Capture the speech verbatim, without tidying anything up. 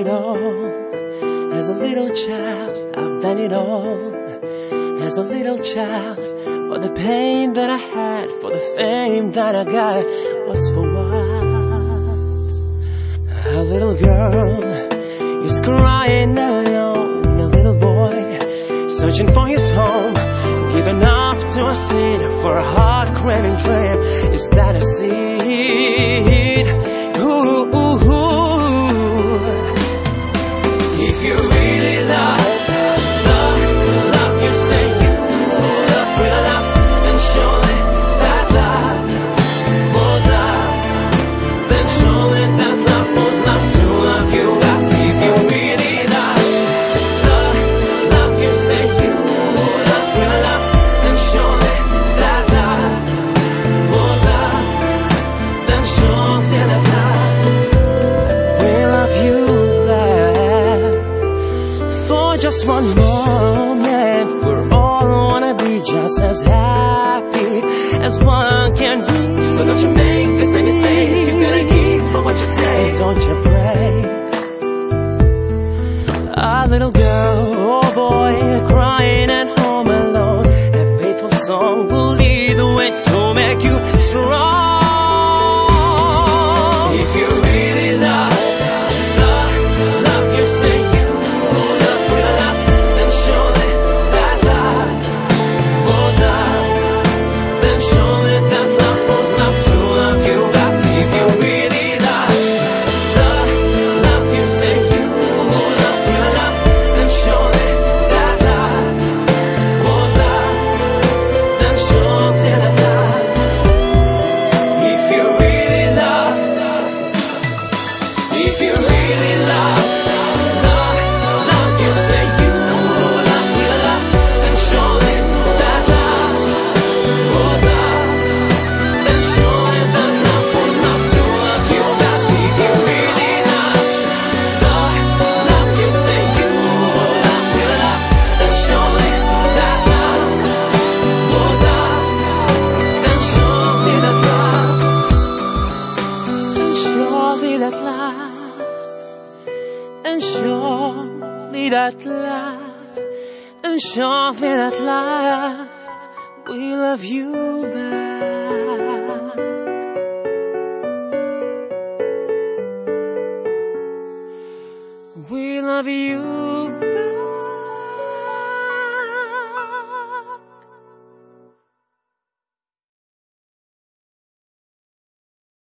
it all. As a little child, I've done it all. As a little child, for the pain that I had, for the fame that I got, was for what? A little girl is crying alone. A little boy searching for his home, giving up to a seed for a heart-craving dream. Is that a seed? Ooh, ooh, ooh. If you really love, love, love, you say you love, real love, then show me that love, more love, then show me that love, more love to love you back. If you really love, love, love, you say you love, real love, then show me that love, more love, then show me that love. We love you back for just one moment. We're all wanna be just as happy as one can be. So don't you make the same mistake. You gotta give for what you take. Don't you break. A little girl, oh boy, crying at home alone. A faithful song will lead the way to make you strong. If you really love, love, love, you say you love, real love, then show me that love, more love, then show me that love, more love to love you back. If you really love, love, love, you say you love, real love, then show me that love, more love, then show me that love. If you really love, if you really love, love, love, you say you love, real love, then show me that love, more love, then show me that love, more love to love you back. If you really love, love, love, you say you love, real love, then show me that love, more love, then show me that love, then show me that love, then show me that love, then show me that love. We love you back.